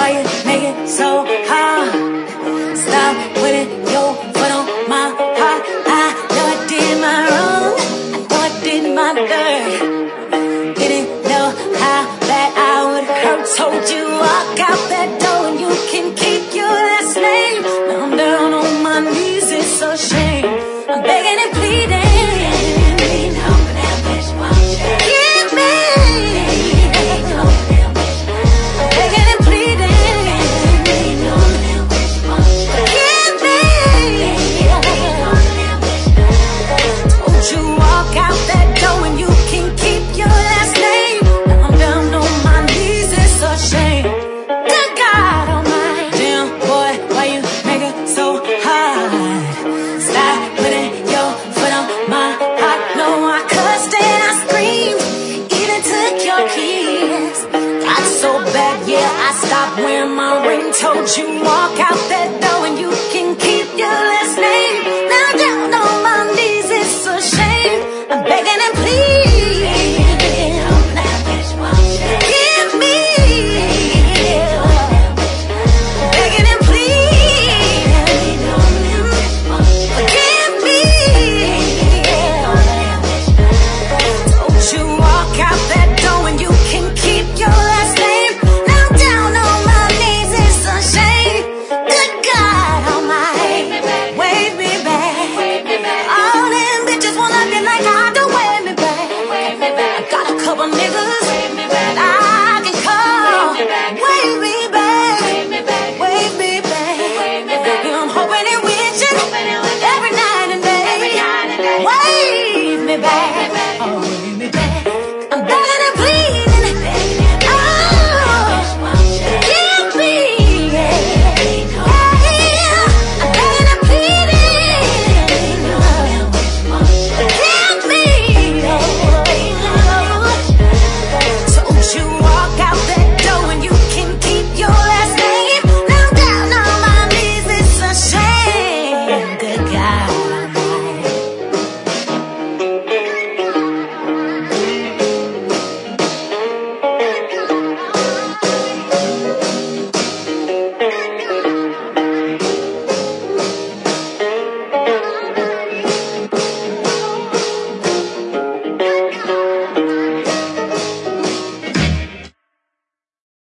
why you make it so hard? Stop putting your foot on my heart. I know I did my wrong, I know I did my dirt. Didn't know how bad I would hurt. Told you walk out that door and you can keep your last name. Now I'm down on my knees, it's a shame. I'm begging and pleading. Give me. Begging and pleading. Give me. Told you walk out that door and you can keep your last name. Now I'm down on my knees, it's a shame. Good God Almighty. Damn boy, why you make it so hard? Stop putting your foot on my heart. No, I cussed and I screamed, even took your keys. Got so bad, yeah, I stopped wearing my ring. Told you walk out that door and you